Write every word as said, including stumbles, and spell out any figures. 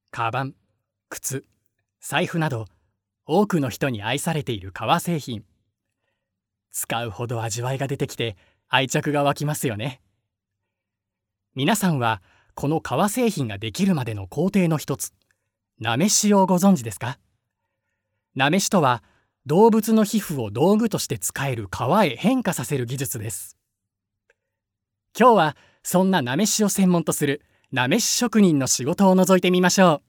カバン、靴、財布など多くの人に愛されている革製品。使うほど味わいが出てきて愛着が湧きますよね。皆さんはこの革製品ができるまでの工程の一つ、なめしをご存知ですか？なめしとは動物の皮膚を道具として使える革へ変化させる技術です。今日はそんななめしを専門とするなめし職人の仕事を覗いてみましょう。